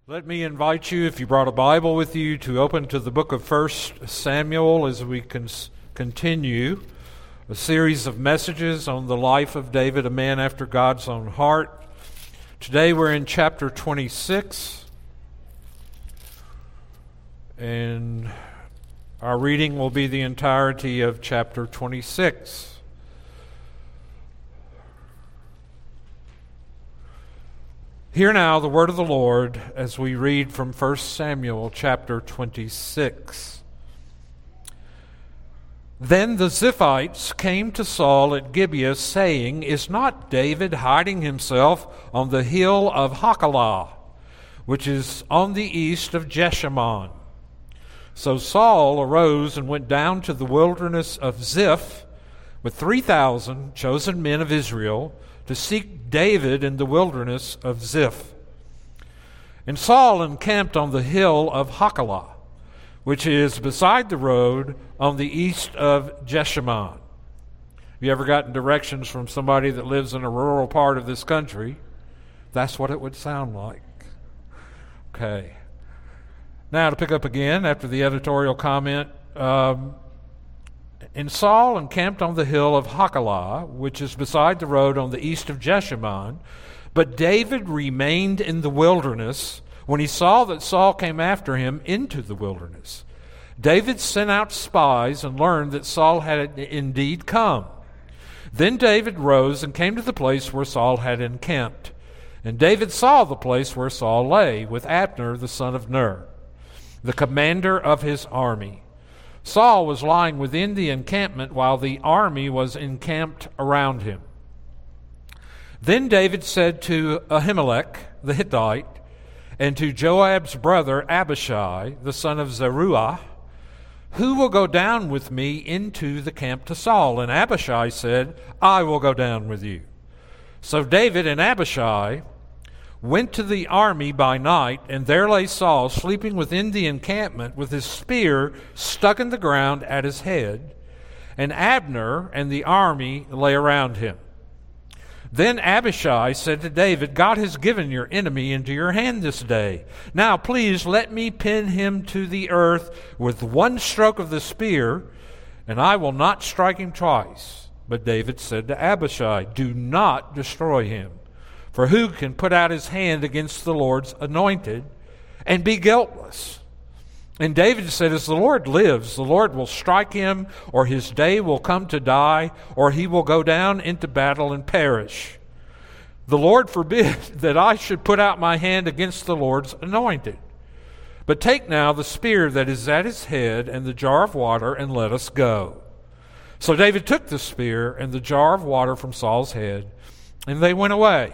Let me invite you, if you brought a Bible with you, to open to the book of 1 Samuel as we continue a series of messages on the life of David, a man after God's own heart. Today we're in chapter 26, and our reading will be the entirety of chapter 26. Hear now the word of the Lord as we read from 1 Samuel chapter 26. Then the Ziphites came to Saul at Gibeah, saying, "Is not David hiding himself on the hill of Hachilah, which is on the east of Jeshimon?" So Saul arose and went down to the wilderness of Ziph with 3,000 chosen men of Israel, to seek David in the wilderness of Ziph. And Saul encamped on the hill of Hachilah, which is beside the road on the east of Jeshimon. Have you ever gotten directions from somebody that lives in a rural part of this country? That's what it would sound like. Okay. Now to pick up again after the editorial comment. And Saul encamped on the hill of Hachilah, which is beside the road on the east of Jeshimon. But David remained in the wilderness when he saw that Saul came after him into the wilderness. David sent out spies and learned that Saul had indeed come. Then David rose and came to the place where Saul had encamped. And David saw the place where Saul lay, with Abner the son of Ner, the commander of his army. Saul was lying within the encampment while the army was encamped around him. Then David said to Ahimelech the Hittite and to Joab's brother Abishai the son of Zeruiah, "Who will go down with me into the camp to Saul?" And Abishai said, "I will go down with you." So David and Abishai went to the army by night, and there lay Saul sleeping within the encampment with his spear stuck in the ground at his head, and Abner and the army lay around him. Then Abishai said to David, "God has given your enemy into your hand this day. Now please let me pin him to the earth with one stroke of the spear, and I will not strike him twice." But David said to Abishai, "Do not destroy him. For who can put out his hand against the Lord's anointed and be guiltless?" And David said, "As the Lord lives, the Lord will strike him, or his day will come to die, or he will go down into battle and perish. The Lord forbid that I should put out my hand against the Lord's anointed. But take now the spear that is at his head and the jar of water, and let us go." So David took the spear and the jar of water from Saul's head, and they went away.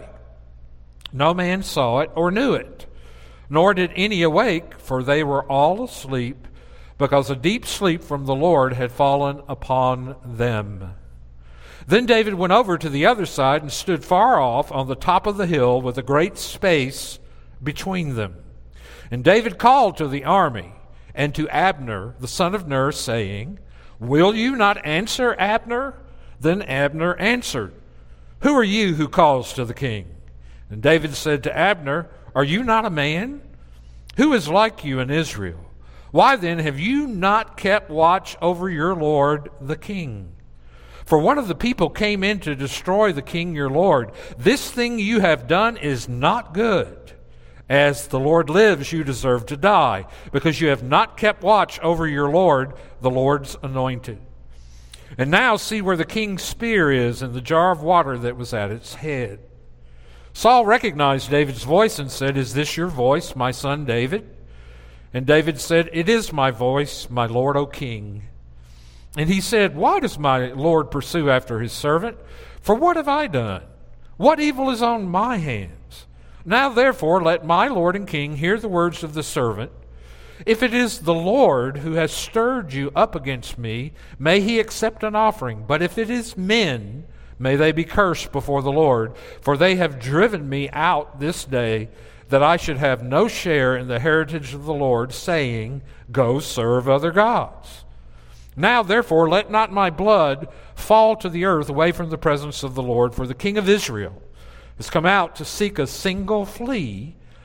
No man saw it or knew it, nor did any awake, for they were all asleep, because a deep sleep from the Lord had fallen upon them. Then David went over to the other side and stood far off on the top of the hill with a great space between them. And David called to the army and to Abner the son of Ner, saying, "Will you not answer, Abner?" Then Abner answered, "Who are you who calls to the king?" And David said to Abner, "Are you not a man? Who is like you in Israel? Why then have you not kept watch over your lord the king? For one of the people came in to destroy the king your lord. This thing you have done is not good. As the Lord lives, you deserve to die, because you have not kept watch over your lord, the Lord's anointed. And now see where the king's spear is and the jar of water that was at its head." Saul recognized David's voice and said, "Is this your voice, my son David?" And David said, "It is my voice, my lord, O king." And he said, "Why does my lord pursue after his servant? For what have I done? What evil is on my hands? Now therefore let my lord and king hear the words of the servant. If it is the Lord who has stirred you up against me, may he accept an offering. But if it is men, may they be cursed before the Lord, for they have driven me out this day, that I should have no share in the heritage of the Lord, saying, 'Go serve other gods.' Now therefore let not my blood fall to the earth away from the presence of the Lord, for the king of Israel has come out to seek a single flea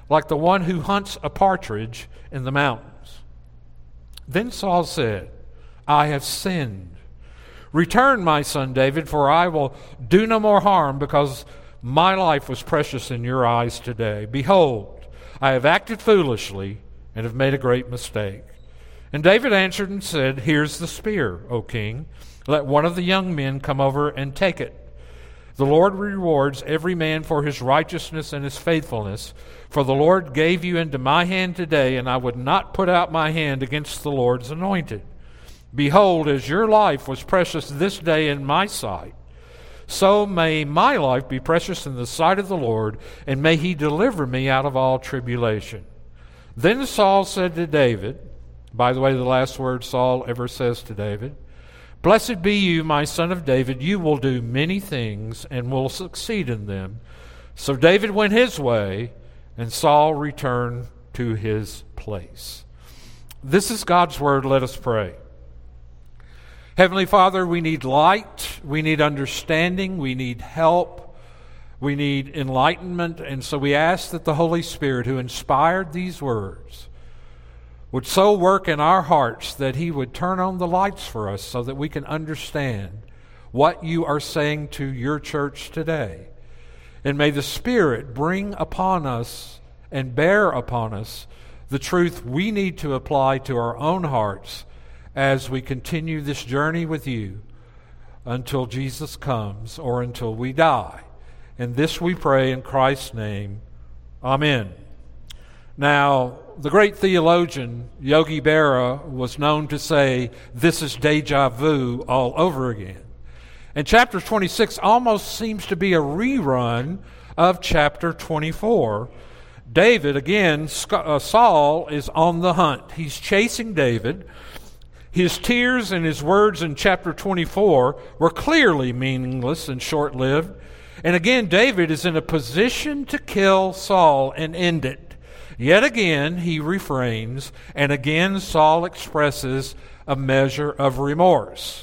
like the one who hunts a partridge in the mountains. Then Saul said, I have sinned. Return, my son David, for I will do no more harm, because my life was precious in your eyes today. Behold, I have acted foolishly and have made a great mistake. And David answered and said, Here's the spear, O king. Let one of the young men come over and take it. The Lord rewards every man for his righteousness and his faithfulness. For the Lord gave you into my hand today, and I would not put out my hand against the Lord's anointed. Behold, as your life was precious this day in my sight, so may my life be precious in the sight of the Lord, and may he deliver me out of all tribulation. Then Saul said to David, by the way, the last word Saul ever says to David, Blessed be you, my son of David. You will do many things and will succeed in them. So David went his way, and Saul returned to his place. This is God's word. Let us pray. Heavenly Father, we need light, we need understanding, we need help, we need enlightenment, and so we ask that the Holy Spirit, who inspired these words, would so work in our hearts that he would turn on the lights for us so that we can understand what you are saying to your church today. And may the Spirit bring upon us and bear upon us the truth we need to apply to our own hearts as we continue this journey with you until Jesus comes or until we die. And this we pray in Christ's name. Amen. Now, the great theologian Yogi Berra was known to say, this is deja vu all over again. And chapter 26 almost seems to be a rerun of chapter 24. David, again, Saul is on the hunt. He's chasing David. His tears and his words in chapter 24 were clearly meaningless and short-lived. And again, David is in a position to kill Saul and end it. Yet again, he refrains, and again Saul expresses a measure of remorse.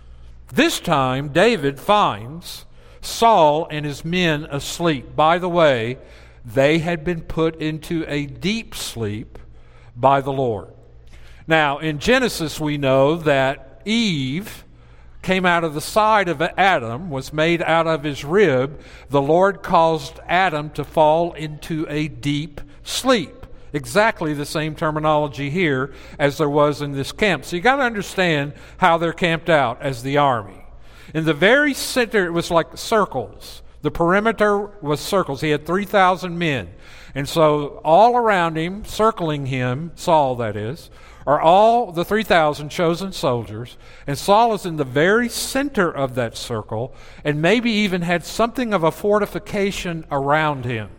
This time, David finds Saul and his men asleep. By the way, they had been put into a deep sleep by the Lord. Now, in Genesis, we know that Eve came out of the side of Adam, was made out of his rib. The Lord caused Adam to fall into a deep sleep. Exactly the same terminology here as there was in this camp. So you got to understand how they're camped out as the army. In the very center, it was like circles. The perimeter was circles. He had 3,000 men. And so all around him, circling him, Saul that is, are all the 3,000 chosen soldiers. And Saul is in the very center of that circle and maybe even had something of a fortification around him.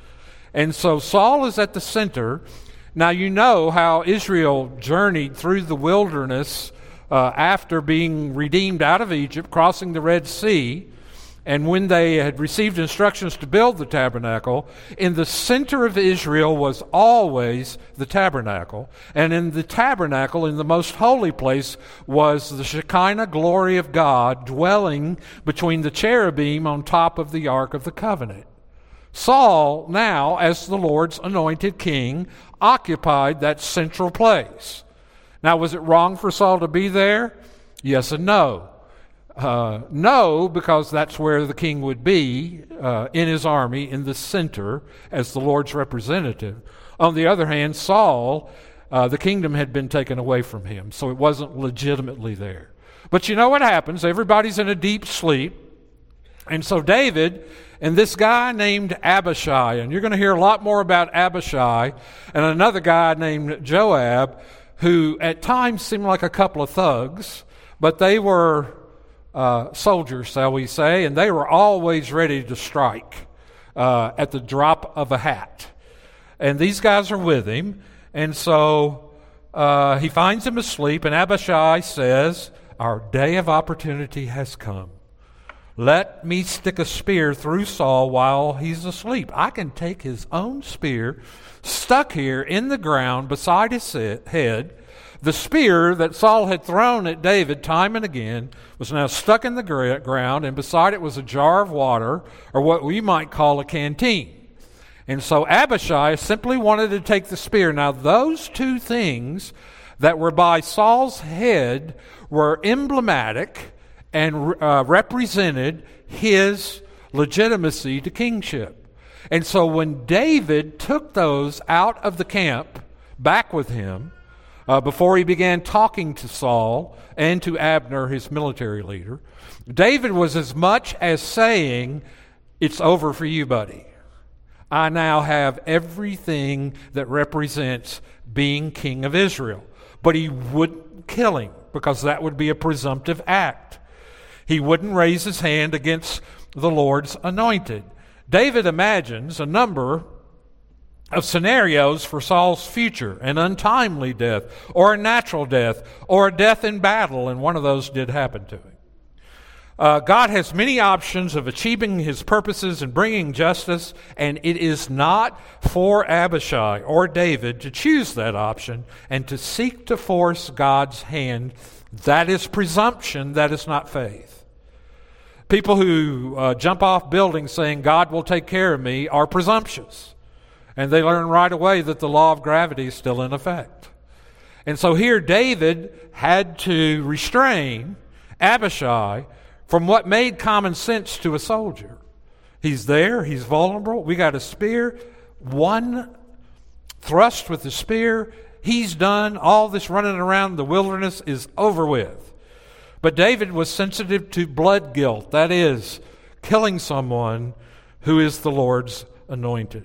And so Saul is at the center. Now you know how Israel journeyed through the wilderness after being redeemed out of Egypt, crossing the Red Sea. And when they had received instructions to build the tabernacle, in the center of Israel was always the tabernacle. And in the tabernacle, in the most holy place, was the Shekinah glory of God dwelling between the cherubim on top of the Ark of the Covenant. Saul, now, as the Lord's anointed king, occupied that central place. Now, was it wrong for Saul to be there? Yes and no. No, because that's where the king would be in his army, in the center, as the Lord's representative. On the other hand, Saul, the kingdom had been taken away from him, so it wasn't legitimately there. But you know what happens? Everybody's in a deep sleep. And so David and this guy named Abishai, and you're going to hear a lot more about Abishai, and another guy named Joab, who at times seemed like a couple of thugs, but they were soldiers, shall we say, and they were always ready to strike at the drop of a hat. And these guys are with him, and so he finds him asleep, and Abishai says, "Our day of opportunity has come. Let me stick a spear through Saul while he's asleep. I can take his own spear stuck here in the ground beside his head." The spear that Saul had thrown at David time and again was now stuck in the ground, and beside it was a jar of water, or what we might call a canteen. And so Abishai simply wanted to take the spear. Now, those two things that were by Saul's head were emblematic and represented his legitimacy to kingship. And so when David took those out of the camp back with him, before he began talking to Saul and to Abner, his military leader, David was as much as saying, "It's over for you, buddy. I now have everything that represents being king of Israel." But he wouldn't kill him, because that would be a presumptive act. He wouldn't raise his hand against the Lord's anointed. David imagines a number of scenarios for Saul's future: an untimely death, or a natural death, or a death in battle, and one of those did happen to him. God has many options of achieving his purposes and bringing justice, and it is not for Abishai or David to choose that option and to seek to force God's hand. That is presumption, that is not faith. People who jump off buildings saying, "God will take care of me," are presumptuous. And they learn right away that the law of gravity is still in effect. And so here David had to restrain Abishai from what made common sense to a soldier. He's there, he's vulnerable, we got a spear, one thrust with the spear, he's done, all this running around the wilderness is over with. But David was sensitive to blood guilt, that is, killing someone who is the Lord's anointed.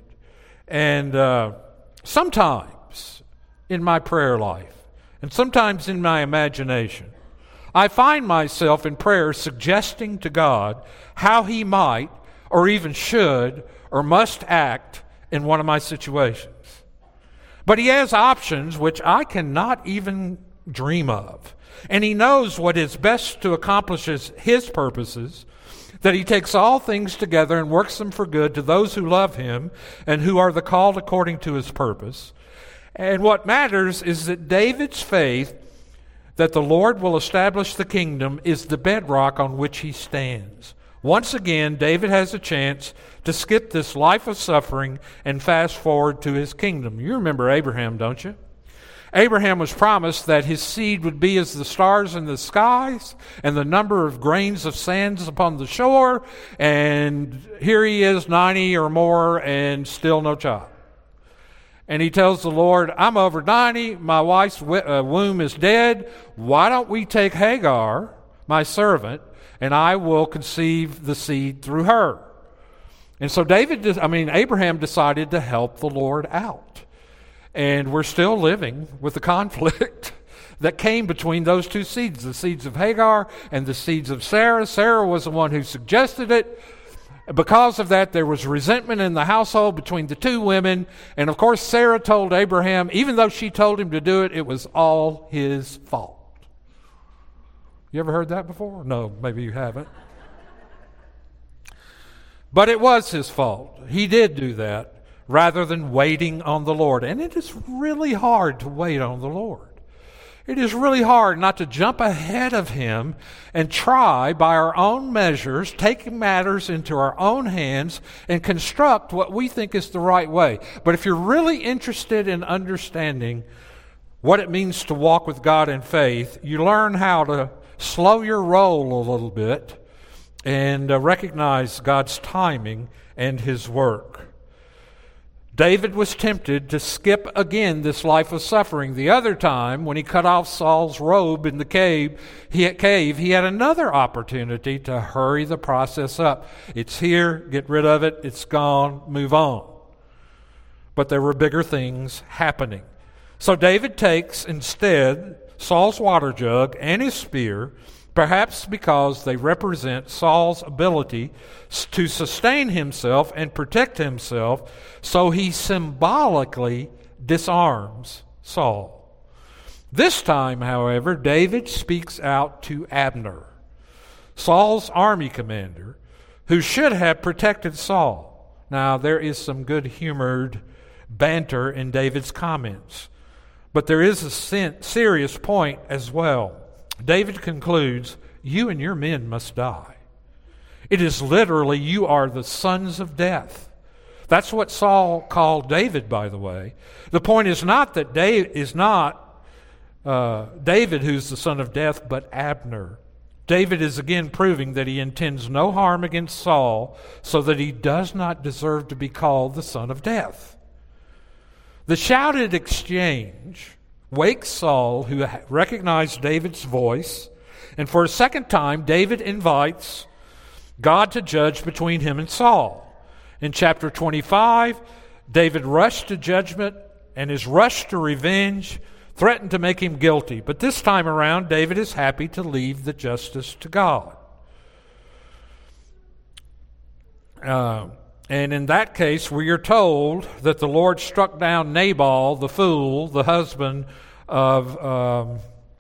And sometimes in my prayer life, and sometimes in my imagination, I find myself in prayer suggesting to God how he might, or even should, or must act in one of my situations. But he has options which I cannot even dream of. And he knows what is best to accomplish his purposes, that he takes all things together and works them for good to those who love him and who are the called according to his purpose. And what matters is that David's faith that the Lord will establish the kingdom is the bedrock on which he stands. Once again, David has a chance to skip this life of suffering and fast forward to his kingdom. You remember Abraham, don't you? Abraham was promised that his seed would be as the stars in the skies and the number of grains of sands upon the shore, and here he is, 90 or more, and still no child. And he tells the Lord, "I'm over 90, my wife's womb is dead. Why don't we take Hagar, my servant, and I will conceive the seed through her?" And so Abraham decided to help the Lord out. And we're still living with the conflict that came between those two seeds, the seeds of Hagar and the seeds of Sarah. Sarah was the one who suggested it. Because of that, there was resentment in the household between the two women. And of course, Sarah told Abraham, even though she told him to do it, it was all his fault. You ever heard that before? No, maybe you haven't. But it was his fault. He did do that rather than waiting on the Lord. And it is really hard to wait on the Lord. It is really hard not to jump ahead of him and try by our own measures, taking matters into our own hands and construct what we think is the right way. But if you're really interested in understanding what it means to walk with God in faith, you learn how to slow your roll a little bit and recognize God's timing and his work. David was tempted to skip again this life of suffering. The other time, when he cut off Saul's robe in the cave, he had another opportunity to hurry the process up. It's here, get rid of it, it's gone, move on. But there were bigger things happening. So David takes instead Saul's water jug and his spear, perhaps because they represent Saul's ability to sustain himself and protect himself, so he symbolically disarms Saul. This time, however, David speaks out to Abner, Saul's army commander, who should have protected Saul. Now, there is some good-humored banter in David's comments, but there is a serious point as well. David concludes, "You and your men must die." It is literally, you are the sons of death. That's what Saul called David, by the way. The point is not that David who's the son of death, but Abner. David is again proving that he intends no harm against Saul, so that he does not deserve to be called the son of death. The shouted exchange wakes Saul, who recognized David's voice, and for a second time, David invites God to judge between him and Saul. In chapter 25, David rushed to judgment, and his rush to revenge threatened to make him guilty. But this time around, David is happy to leave the justice to God. And in that case, we are told that the Lord struck down Nabal, the fool, the husband of,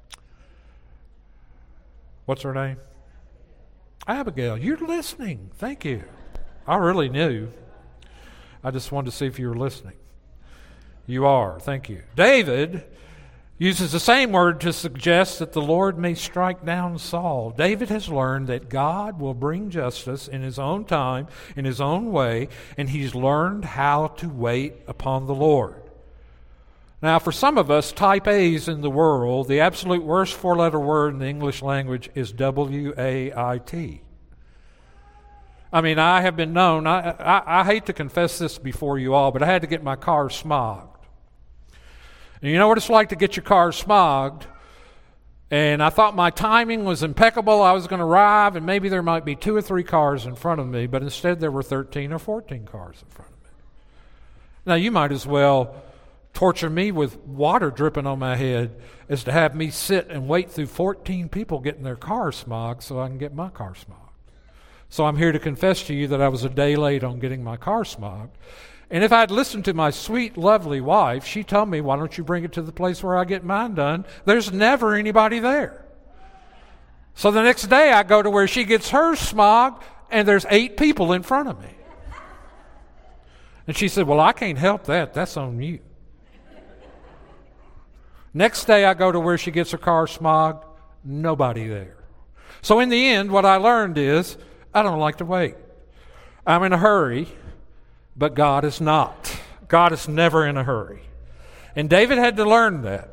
what's her name? Abigail. You're listening. Thank you. I really knew. I just wanted to see if you were listening. You are. Thank you. David uses the same word to suggest that the Lord may strike down Saul. David has learned that God will bring justice in his own time, in his own way, and he's learned how to wait upon the Lord. Now, for some of us, type A's in the world, the absolute worst four-letter word in the English language is W-A-I-T. I mean, I have been known, I hate to confess this before you all, but I had to get my car smogged. And you know what it's like to get your car smogged? And I thought my timing was impeccable. I was going to arrive, and maybe there might be 2 or 3 cars in front of me, but instead there were 13 or 14 cars in front of me. Now, you might as well torture me with water dripping on my head as to have me sit and wait through 14 people getting their cars smogged so I can get my car smogged. So I'm here to confess to you that I was a day late on getting my car smogged. And if I'd listened to my sweet, lovely wife, she told me, why don't you bring it to the place where I get mine done? There's never anybody there. So the next day I go to where she gets hers smogged, and there's 8 people in front of me. And she said, well, I can't help that. That's on you. Next day I go to where she gets her car smogged, nobody there. So in the end, what I learned is, I don't like to wait. I'm in a hurry, but God is not. God is never in a hurry. And David had to learn that.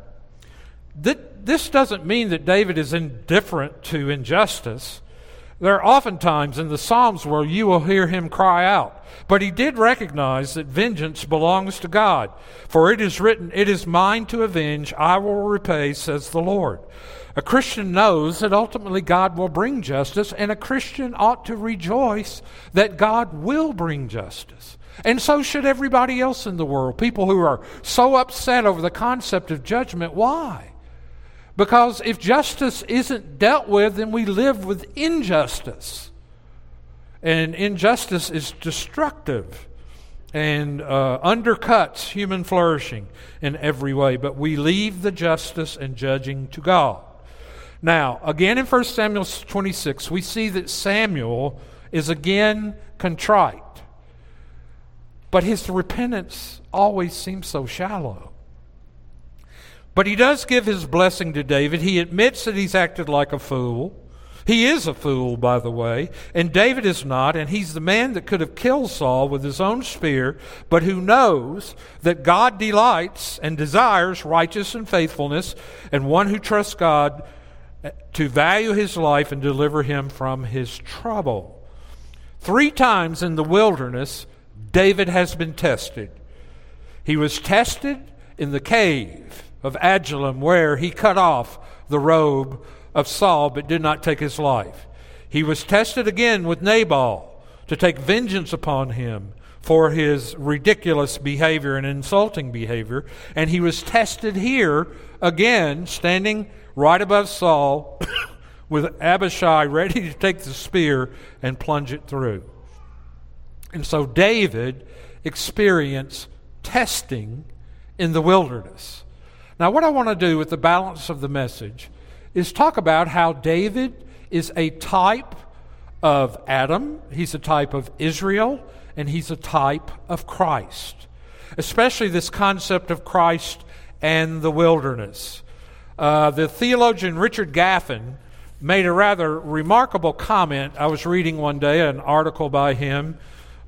This doesn't mean that David is indifferent to injustice. There are often times in the Psalms where you will hear him cry out. But he did recognize that vengeance belongs to God. For it is written, it is mine to avenge, I will repay, says the Lord. A Christian knows that ultimately God will bring justice, and a Christian ought to rejoice that God will bring justice. And so should everybody else in the world. People who are so upset over the concept of judgment. Why? Because if justice isn't dealt with, then we live with injustice. And injustice is destructive and undercuts human flourishing in every way. But we leave the justice and judging to God. Now, again in 1 Samuel 26, we see that Samuel is again contrite. But his repentance always seems so shallow. But he does give his blessing to David. He admits that he's acted like a fool. He is a fool, by the way, and David is not, and he's the man that could have killed Saul with his own spear, but who knows that God delights and desires righteousness and faithfulness, and one who trusts God to value his life and deliver him from his trouble. 3 times in the wilderness, David has been tested. He was tested in the cave of Adullam, where he cut off the robe of Saul but did not take his life. He was tested again with Nabal to take vengeance upon him for his ridiculous behavior and insulting behavior. And he was tested here again, standing right above Saul with Abishai ready to take the spear and plunge it through. And so David experienced testing in the wilderness. Now, what I want to do with the balance of the message is talk about how David is a type of Adam, he's a type of Israel, and he's a type of Christ. Especially this concept of Christ and the wilderness. The theologian Richard Gaffin made a rather remarkable comment. I was reading one day an article by him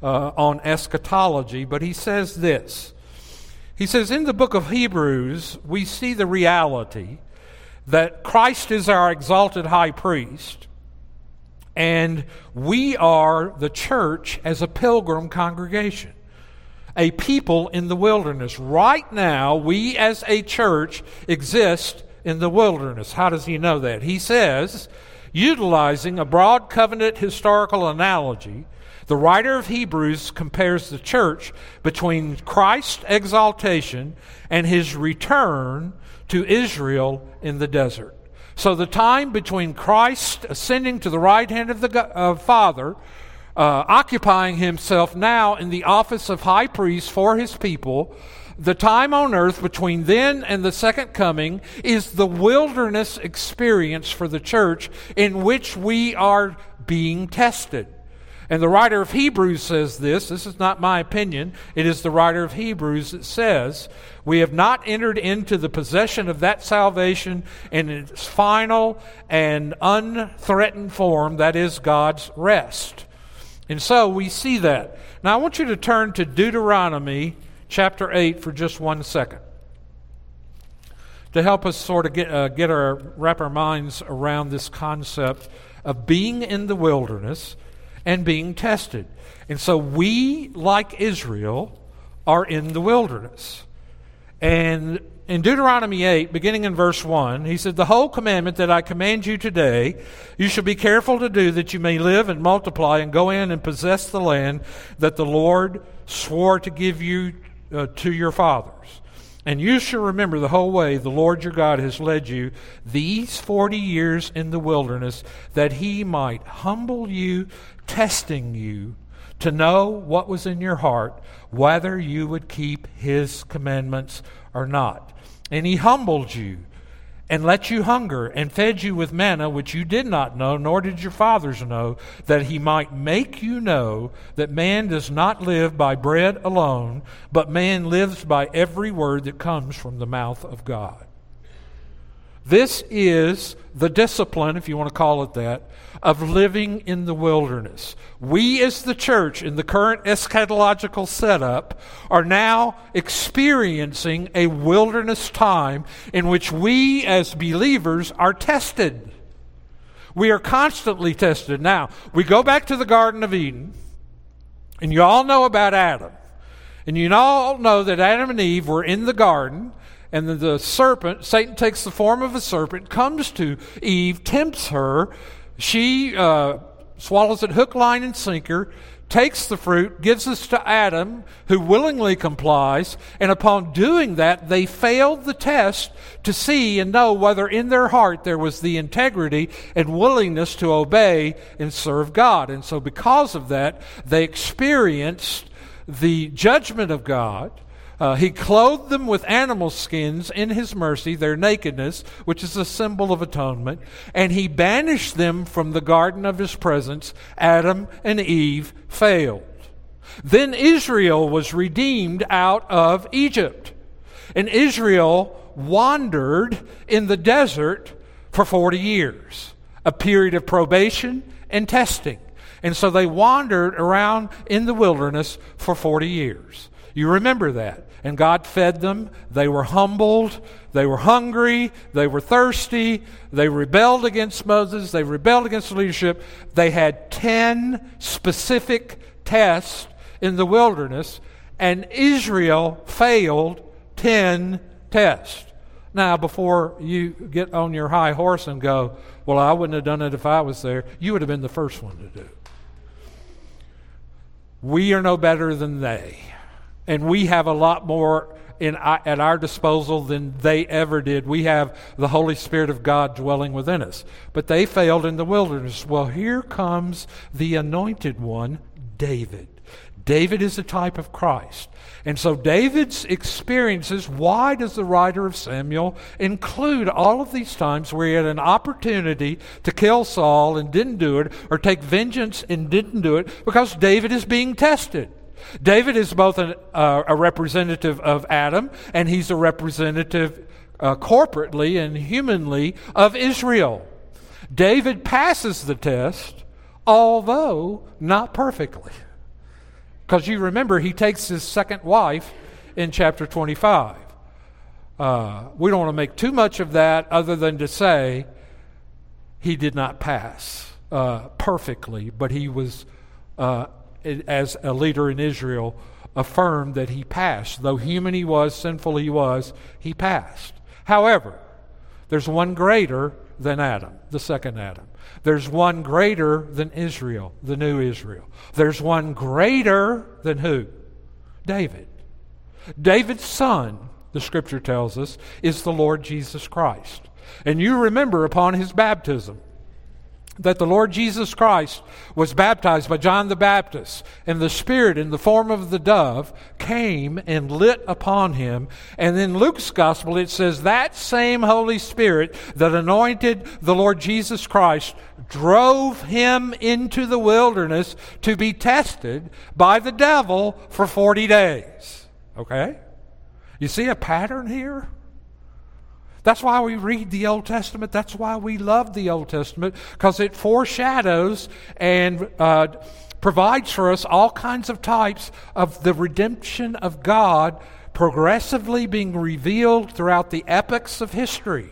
on eschatology, but he says this. He says, in the book of Hebrews, we see the reality that Christ is our exalted high priest, and we are the church as a pilgrim congregation, a people in the wilderness. Right now, we as a church exist in the wilderness. How does he know that? He says, utilizing a broad covenant historical analogy, the writer of Hebrews compares the church between Christ's exaltation and his return to Israel in the desert. So the time between Christ ascending to the right hand of the Father, occupying himself now in the office of high priest for his people, the time on earth between then and the second coming is the wilderness experience for the church in which we are being tested. And the writer of Hebrews says this is not my opinion, it is the writer of Hebrews that says, we have not entered into the possession of that salvation in its final and unthreatened form, that is God's rest. And so we see that. Now I want you to turn to Deuteronomy chapter 8 for just 1 second, to help us sort of wrap our minds around this concept of being in the wilderness and being tested. And so we, like Israel, are in the wilderness. And in Deuteronomy 8, beginning in verse 1, he said, the whole commandment that I command you today, you shall be careful to do, that you may live and multiply and go in and possess the land that the Lord swore to give you to your fathers. And you shall remember the whole way the Lord your God has led you these 40 years in the wilderness, that he might humble you, testing you to know what was in your heart, whether you would keep his commandments or not. And he humbled you and let you hunger and fed you with manna, which you did not know, nor did your fathers know, that he might make you know that man does not live by bread alone, but man lives by every word that comes from the mouth of God. This is the discipline, if you want to call it that, of living in the wilderness. We as the church in the current eschatological setup are now experiencing a wilderness time in which we as believers are tested. We are constantly tested. Now, we go back to the Garden of Eden, and you all know about Adam. And you all know that Adam and Eve were in the garden, and the serpent, Satan takes the form of a serpent, comes to Eve, tempts her. She swallows it hook, line, and sinker, takes the fruit, gives this to Adam, who willingly complies. And upon doing that, they failed the test to see and know whether in their heart there was the integrity and willingness to obey and serve God. And so because of that, they experienced the judgment of God. He clothed them with animal skins in his mercy, their nakedness, which is a symbol of atonement, and he banished them from the garden of his presence. Adam and Eve failed. Then Israel was redeemed out of Egypt, and Israel wandered in the desert for 40 years, a period of probation and testing. And so they wandered around in the wilderness for 40 years. You remember that. And God fed them. They were humbled. They were hungry. They were thirsty. They rebelled against Moses. They rebelled against the leadership. They had 10 specific tests in the wilderness, and Israel failed 10 tests. Now, before you get on your high horse and go, well, I wouldn't have done it if I was there, you would have been the first one to do. We are no better than they. And we have a lot more at our disposal than they ever did. We have the Holy Spirit of God dwelling within us. But they failed in the wilderness. Well, here comes the anointed one, David. David is a type of Christ. And so David's experiences, why does the writer of Samuel include all of these times where he had an opportunity to kill Saul and didn't do it, or take vengeance and didn't do it? Because David is being tested. David is both a representative of Adam, and he's a representative corporately and humanly of Israel. David passes the test, although not perfectly. Because you remember, he takes his second wife in chapter 25. We don't want to make too much of that other than to say he did not pass perfectly, but he was, as a leader in Israel, affirmed that he passed. Though human he was, sinful he passed. However, there's one greater than Adam, the second Adam. There's one greater than Israel, the new Israel. There's one greater than who? David. David's son, the Scripture tells us, is the Lord Jesus Christ. And you remember upon his baptism that the Lord Jesus Christ was baptized by John the Baptist, and the Spirit in the form of the dove came and lit upon him. And in Luke's Gospel it says that same Holy Spirit that anointed the Lord Jesus Christ drove him into the wilderness to be tested by the devil for 40 days. Okay? You see a pattern here? That's why we read the Old Testament. That's why we love the Old Testament, because it foreshadows and provides for us all kinds of types of the redemption of God progressively being revealed throughout the epochs of history.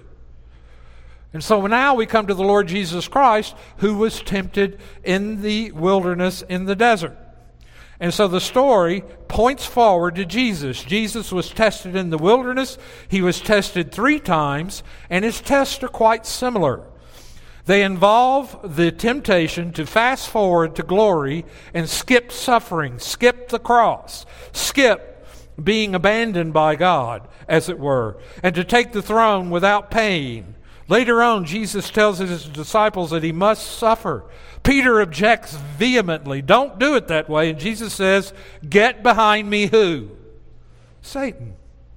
And so now we come to the Lord Jesus Christ, who was tempted in the wilderness in the desert. And so the story points forward to Jesus. Jesus was tested in the wilderness. He was tested 3 times, and his tests are quite similar. They involve the temptation to fast forward to glory and skip suffering, skip the cross, skip being abandoned by God, as it were, and to take the throne without pain. Later on, Jesus tells his disciples that he must suffer. Peter objects vehemently. Don't do it that way. And Jesus says, get behind me who? Satan.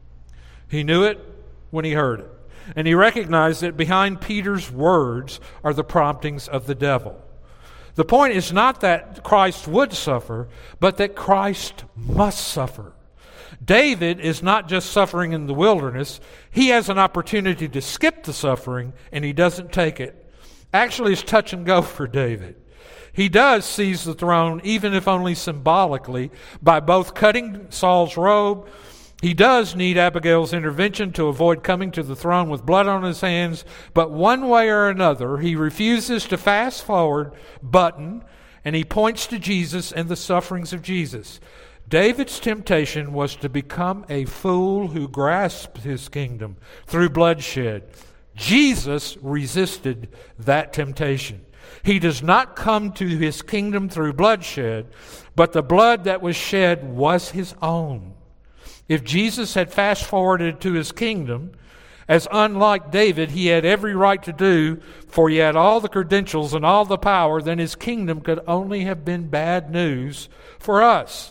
He knew it when he heard it. And he recognized that behind Peter's words are the promptings of the devil. The point is not that Christ would suffer, but that Christ must suffer. David is not just suffering in the wilderness. He has an opportunity to skip the suffering, and he doesn't take it. Actually, it's touch and go for David. He does seize the throne, even if only symbolically, by both cutting Saul's robe. He does need Abigail's intervention to avoid coming to the throne with blood on his hands, but one way or another, he refuses to fast forward button, and he points to Jesus and the sufferings of Jesus. David's temptation was to become a fool who grasped his kingdom through bloodshed. Jesus resisted that temptation. He does not come to his kingdom through bloodshed, but the blood that was shed was his own. If Jesus had fast-forwarded to his kingdom, as unlike David he had every right to do, for he had all the credentials and all the power, then his kingdom could only have been bad news for us.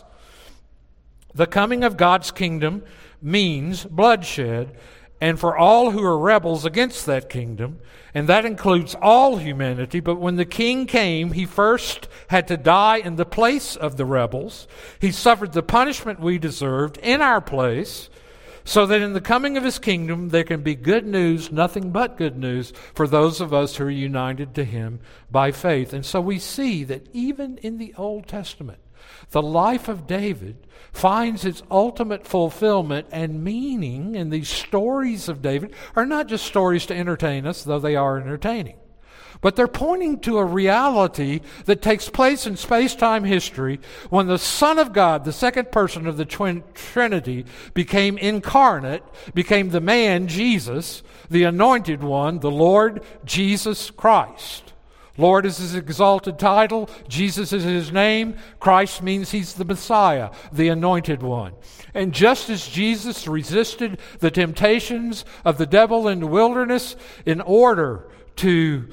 The coming of God's kingdom means bloodshed, and for all who are rebels against that kingdom, and that includes all humanity. But when the king came, he first had to die in the place of the rebels. He suffered the punishment we deserved in our place, so that in the coming of his kingdom there can be good news, nothing but good news, for those of us who are united to him by faith. And so we see that even in the Old Testament, the life of David finds its ultimate fulfillment and meaning, and these stories of David are not just stories to entertain us, though they are entertaining, but they're pointing to a reality that takes place in space-time history when the Son of God, the second person of the Trinity, became incarnate, became the man, Jesus, the anointed one, the Lord Jesus Christ. Lord is his exalted title. Jesus is his name. Christ means he's the Messiah, the anointed one. And just as Jesus resisted the temptations of the devil in the wilderness in order to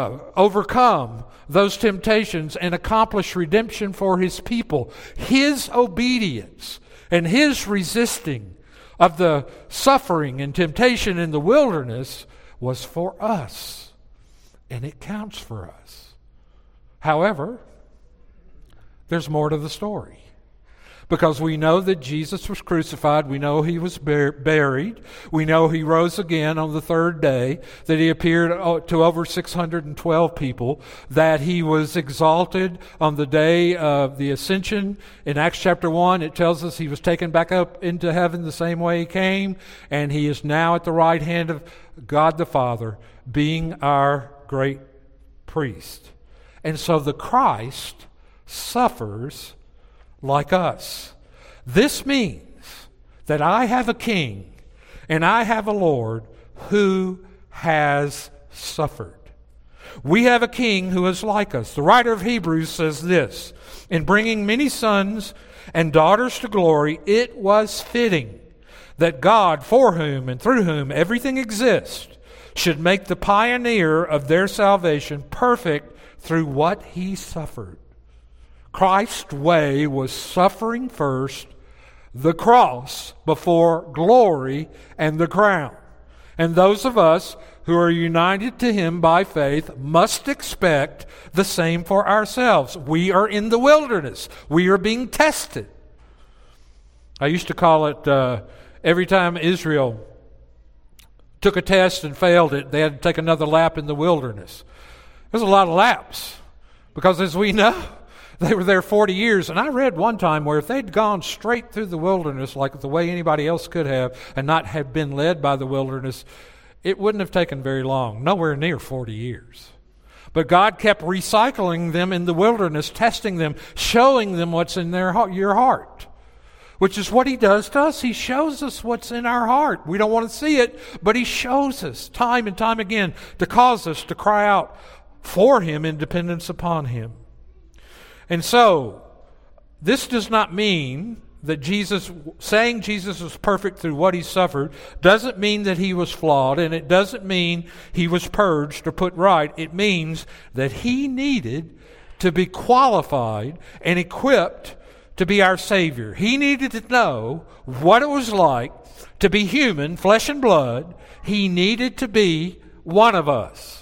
overcome those temptations and accomplish redemption for his people, his obedience and his resisting of the suffering and temptation in the wilderness was for us. And it counts for us. However, there's more to the story. because we know that Jesus was crucified. We know he was buried. We know he rose again on the third day, that he appeared to over 612 people, that he was exalted on the day of the ascension. In Acts chapter 1, it tells us he was taken back up into heaven the same way he came, and he is now at the right hand of God the Father, being our great priest. And so the Christ suffers like us. This means that I have a king and I have a Lord who has suffered. We have a king who is like us. The writer of Hebrews says this: in bringing many sons and daughters to glory, it was fitting that God, for whom and through whom everything exists, should make the pioneer of their salvation perfect through what he suffered. Christ's way was suffering first, the cross before glory and the crown. And those of us who are united to him by faith must expect the same for ourselves. We are in the wilderness. We are being tested. I used to call it every time Israel took a test and failed it, they had to take another lap in the wilderness. There's a lot of laps because, as we know, they were there 40 years, and I read one time where if they'd gone straight through the wilderness like the way anybody else could have and not have been led by the wilderness, it wouldn't have taken very long, nowhere near 40 years. But God kept recycling them in the wilderness, testing them, showing them what's in your heart, which is what he does to us. He shows us what's in our heart. We don't want to see it, but he shows us time and time again to cause us to cry out for him in dependence upon him. And so, this does not mean that saying Jesus was perfect through what he suffered doesn't mean that he was flawed, and it doesn't mean he was purged or put right. It means that he needed to be qualified and equipped to be our Savior. He needed to know what it was like to be human, flesh and blood. He needed to be one of us.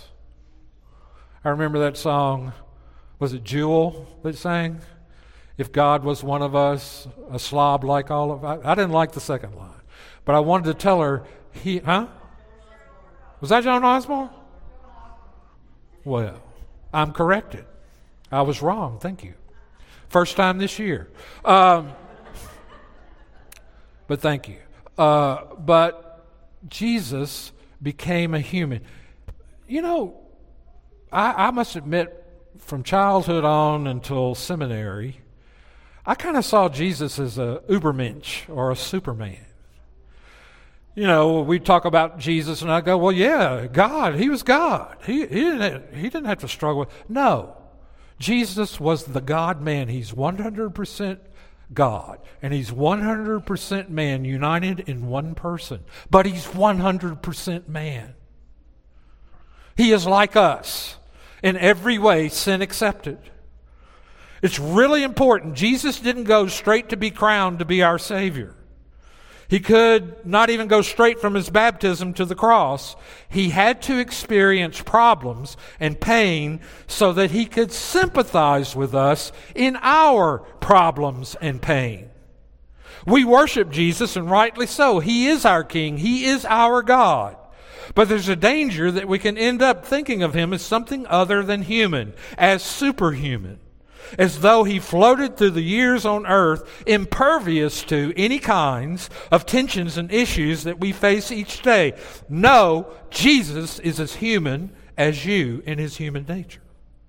I remember that song. Was it Jewel that sang? If God was one of us, a slob like all of us. I didn't like the second line. But I wanted to tell her, Was that Joan Osborne? Well, I'm corrected. I was wrong. Thank you. First time this year. But thank you. But Jesus became a human. You know, I must admit, from childhood on until seminary, I kind of saw Jesus as a Ubermensch or a Superman. You know, we talk about Jesus and I go, well, yeah, God, he was God. He didn't have to struggle. No, Jesus was the God-man. He's 100% God, and he's 100% man, united in one person. But he's 100% man. He is like us. In every way, sin accepted. It's really important. Jesus didn't go straight to be crowned to be our Savior. He could not even go straight from his baptism to the cross. He had to experience problems and pain so that he could sympathize with us in our problems and pain. We worship Jesus, and rightly so. He is our King. He is our God. But there's a danger that we can end up thinking of him as something other than human, as superhuman, as though he floated through the years on earth, impervious to any kinds of tensions and issues that we face each day. No, Jesus is as human as you in his human nature.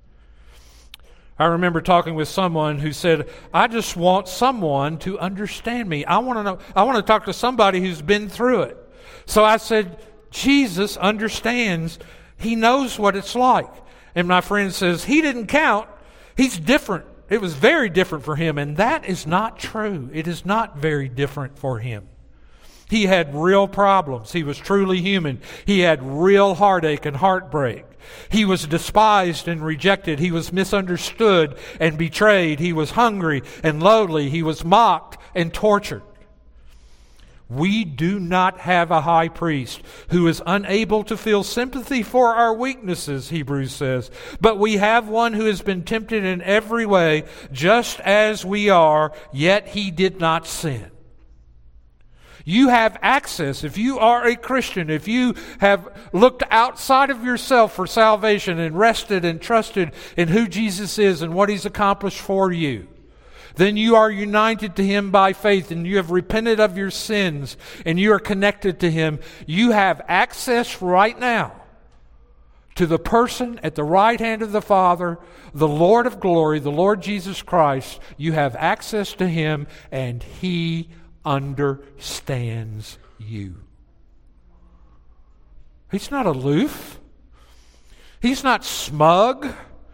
I remember talking with someone who said, I just want someone to understand me. I want to talk to somebody who's been through it. So I said, Jesus understands. He knows what it's like. And my friend says, he didn't count. He's different. It was very different for him. And that is not true. It is not very different for him. He had real problems. He was truly human. He had real heartache and heartbreak. He was despised and rejected. He was misunderstood and betrayed. He was hungry and lowly. He was mocked and tortured. We do not have a high priest who is unable to feel sympathy for our weaknesses, Hebrews says, but we have one who has been tempted in every way, just as we are, yet he did not sin. You have access. If you are a Christian, if you have looked outside of yourself for salvation and rested and trusted in who Jesus is and what He's accomplished for you, then you are united to Him by faith and you have repented of your sins and you are connected to Him. You have access right now to the person at the right hand of the Father, the Lord of glory, the Lord Jesus Christ. You have access to Him and He understands you. He's not aloof. He's not smug.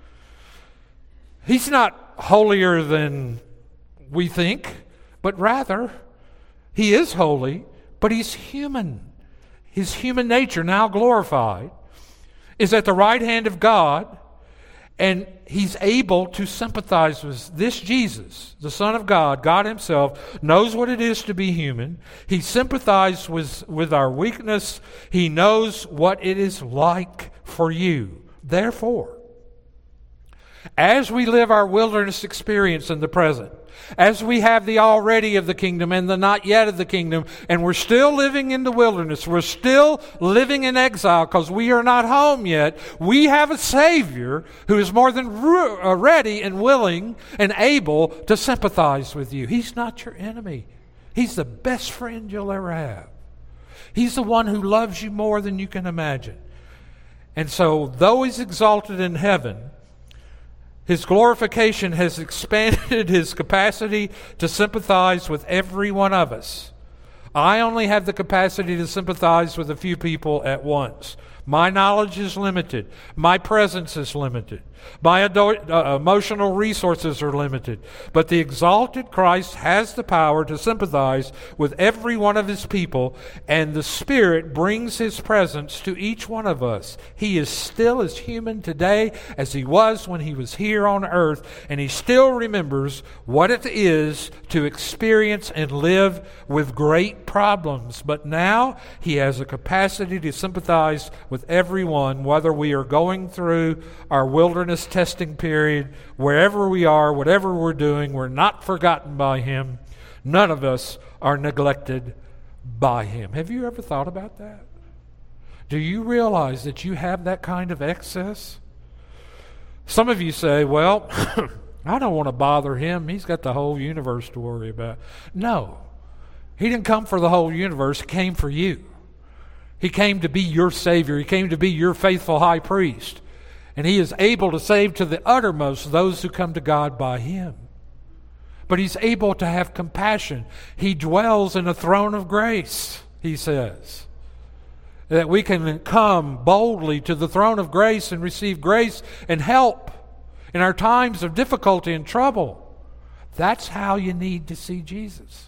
He's not holier than we think, but rather, He is holy, but He's human. His human nature, now glorified, is at the right hand of God, and He's able to sympathize with this Jesus, the Son of God. God Himself knows what it is to be human. He sympathizes with our weakness. He knows what it is like for you. Therefore, as we live our wilderness experience in the present, as we have the already of the kingdom and the not yet of the kingdom, and we're still living in the wilderness, we're still living in exile because we are not home yet, we have a Savior who is more than ready and willing and able to sympathize with you. He's not your enemy. He's the best friend you'll ever have. He's the one who loves you more than you can imagine. And so, though He's exalted in heaven, His glorification has expanded His capacity to sympathize with every one of us. I only have the capacity to sympathize with a few people at once. My knowledge is limited. My presence is limited. My emotional resources are limited. But the exalted Christ has the power to sympathize with every one of His people, and the Spirit brings His presence to each one of us. He is still as human today as He was when He was here on earth, and He still remembers what it is to experience and live with great problems. But now He has a capacity to sympathize with everyone, whether we are going through our wilderness testing period, wherever we are, whatever we're doing. We're not forgotten by Him. None of us are neglected by Him. Have you ever thought about that? Do you realize that you have that kind of access? Some of you say, well, I don't want to bother Him. He's got the whole universe to worry about. No. He didn't come for the whole universe. He came for you. He came to be your Savior. He came to be your faithful high priest. And He is able to save to the uttermost those who come to God by Him. But He's able to have compassion. He dwells in a throne of grace, He says. That we can come boldly to the throne of grace and receive grace and help in our times of difficulty and trouble. That's how you need to see Jesus.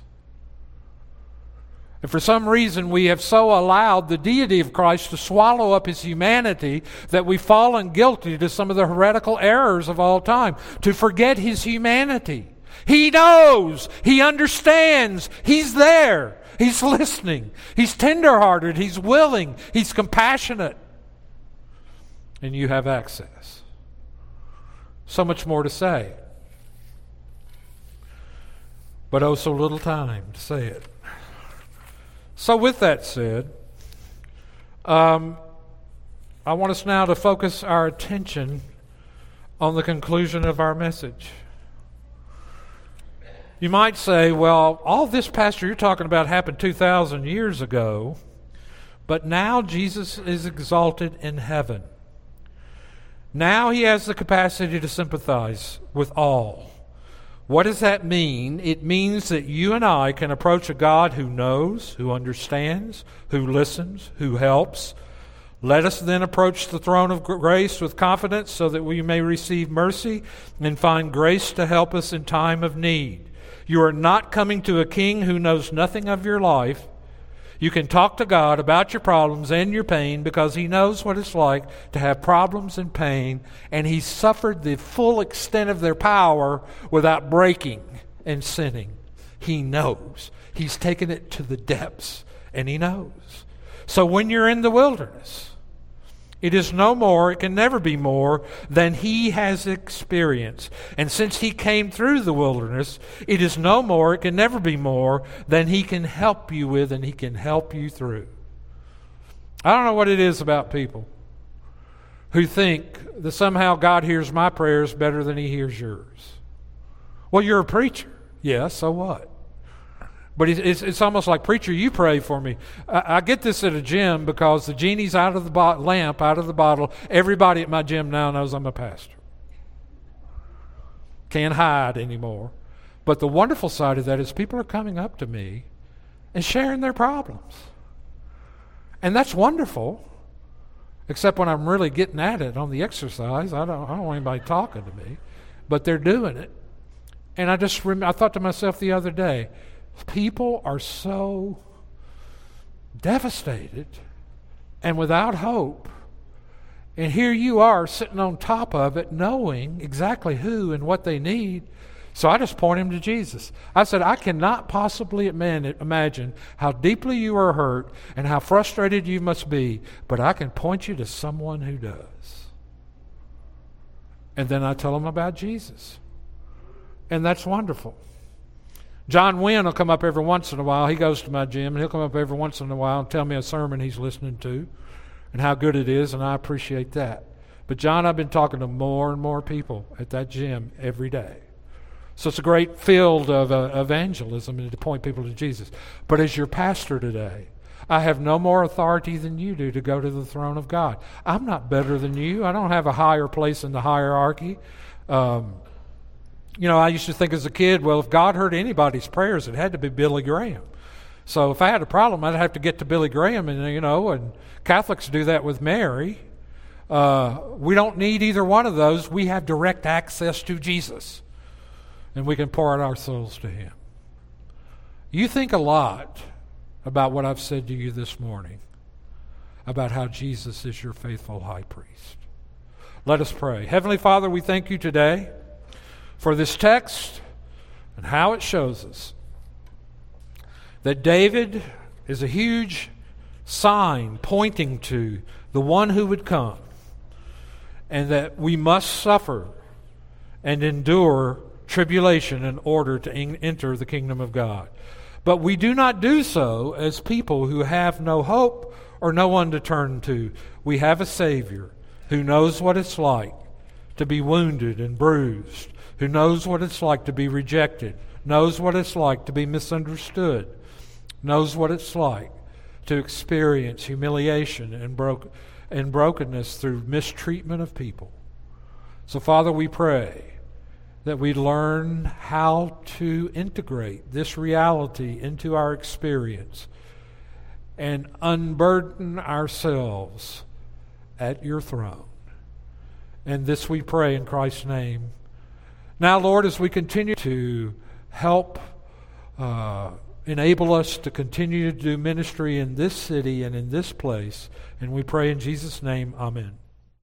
And for some reason, we have so allowed the deity of Christ to swallow up His humanity that we've fallen guilty to some of the heretical errors of all time, to forget His humanity. He knows. He understands. He's there. He's listening. He's tenderhearted. He's willing. He's compassionate. And you have access. So much more to say. But oh, so little time to say it. So with that said, I want us now to focus our attention on the conclusion of our message. You might say, well, all this, Pastor, you're talking about happened 2,000 years ago, but now Jesus is exalted in heaven. Now He has the capacity to sympathize with all. What does that mean? It means that you and I can approach a God who knows, who understands, who listens, who helps. Let us then approach the throne of grace with confidence so that we may receive mercy and find grace to help us in time of need. You are not coming to a king who knows nothing of your life. You can talk to God about your problems and your pain because He knows what it's like to have problems and pain, and He suffered the full extent of their power without breaking and sinning. He knows. He's taken it to the depths, and He knows. So when you're in the wilderness, it is no more, it can never be more than He has experienced. And since He came through the wilderness, it is no more, it can never be more than He can help you with and He can help you through. I don't know what it is about people who think that somehow God hears my prayers better than He hears yours. Well, you're a preacher. Yeah, so what? But it's almost like, preacher, you pray for me. I get this at a gym because the genie's out of the lamp, out of the bottle. Everybody at my gym now knows I'm a pastor. Can't hide anymore. But the wonderful side of that is people are coming up to me and sharing their problems. And that's wonderful, except when I'm really getting at it on the exercise. I don't want anybody talking to me. But they're doing it. And I thought to myself the other day, people are so devastated and without hope. And here you are sitting on top of it, knowing exactly who and what they need. So I just point them to Jesus. I said, I cannot possibly imagine how deeply you are hurt and how frustrated you must be, but I can point you to someone who does. And then I tell them about Jesus. And that's wonderful. John Wynn will come up every once in a while. He goes to my gym, and he'll come up every once in a while and tell me a sermon he's listening to and how good it is, and I appreciate that. But John, I've been talking to more and more people at that gym every day. So it's a great field of evangelism and to point people to Jesus. But as your pastor today, I have no more authority than you do to go to the throne of God. I'm not better than you. I don't have a higher place in the hierarchy. I used to think as a kid, well, if God heard anybody's prayers, it had to be Billy Graham. So if I had a problem, I'd have to get to Billy Graham, and Catholics do that with Mary. We don't need either one of those. We have direct access to Jesus, and we can pour out our souls to Him. You think a lot about what I've said to you this morning, about how Jesus is your faithful high priest. Let us pray. Heavenly Father, we thank you today for this text and how it shows us that David is a huge sign pointing to the one who would come, and that we must suffer and endure tribulation in order to enter the kingdom of God. But we do not do so as people who have no hope or no one to turn to. We have a Savior who knows what it's like to be wounded and bruised, who knows what it's like to be rejected, knows what it's like to be misunderstood, knows what it's like to experience humiliation and brokenness through mistreatment of people. So, Father, we pray that we learn how to integrate this reality into our experience and unburden ourselves at your throne. And this we pray in Christ's name. Now, Lord, as we continue to help enable us to continue to do ministry in this city and in this place, and we pray in Jesus' name, amen.